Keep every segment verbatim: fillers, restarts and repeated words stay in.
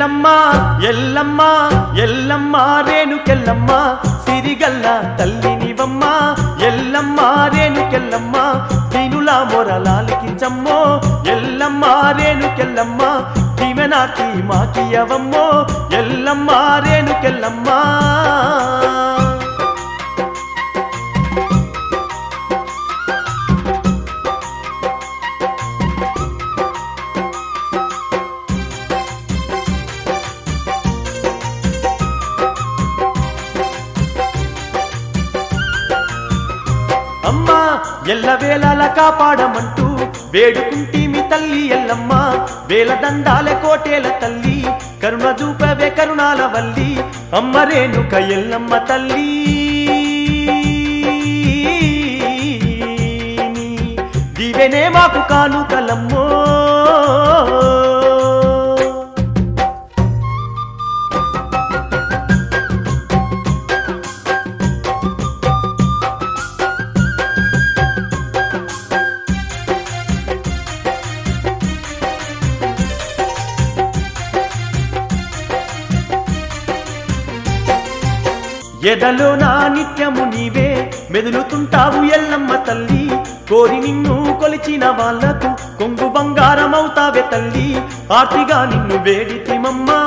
ఎల్లమ్మ ఎల్లమ్మ ఎల్లమ్మ రేణుకెల్లమ్మ సిరిగల్ల తల్లినివమ్మ ఎల్లమ్మ రేణుకెల్లమ్మ దీనుల మొరలాలికించమ్మో ఎల్లమ్మ రేణుకెల్లమ్మ దీవెనాకి మాకియవమ్మో ఎల్లమ్మ రేణుకెల్లమ్మ అమ్మా ఎల్లవేళల కాపాడమంటూ వేడుకుంటీమి తల్లి ఎల్లమ్మ వేల దండాల కోటేల తల్లి కరుణ చూపవే కరుణాల వల్లి అమ్మ రేణుక ఎల్లమ్మ తల్లి దీవెనే మాకు కానుకలమ్మో ఎదలో నా నిత్యము నీవే మెదులుతుంటావు ఎల్లమ్మ తల్లి కోరి నిన్ను కొలిచిన వాళ్లకు కొంగు బంగారమవుతావే తల్లి ఆర్తిగా నిన్ను వేడితిమమ్మా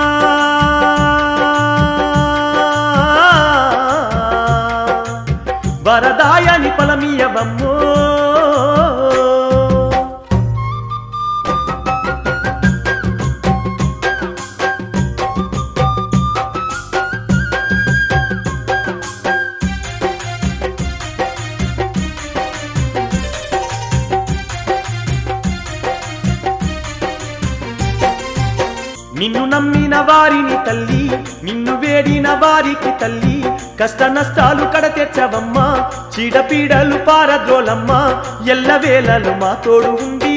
వరదాయని పలమీయవమ్మో నిన్ను నమ్మిన వారిని తల్లి నిన్ను వేడిన వారికి తల్లి కష్ట నష్టాలు కడతెచ్చవమ్మా చీడపీడలు పారద్రోలమ్మ ఎల్లవేళలు మా తోడు ఉంది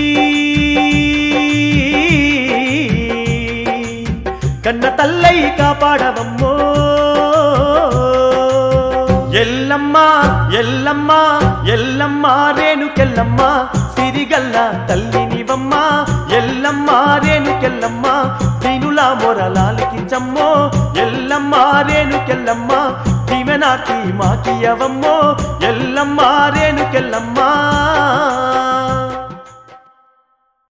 కన్న తల్లై కాపాడవమ్మో ఎల్లమ్మ ఎల్లమ్మ ఎల్లమ్మ రేణుకెల్లమ్మ సిరిగల్ల తల్లినివమ్మ ఎల్లమ్మ రేణుకెల్లమ్మ దీనుల మొరలాలికించమ్మో ఎల్లమ్మ రేణుకెల్లమ్మ దీవెనాకి మాకియవమ్మో ఎల్లమ్మ రేణుకెల్లమ్మ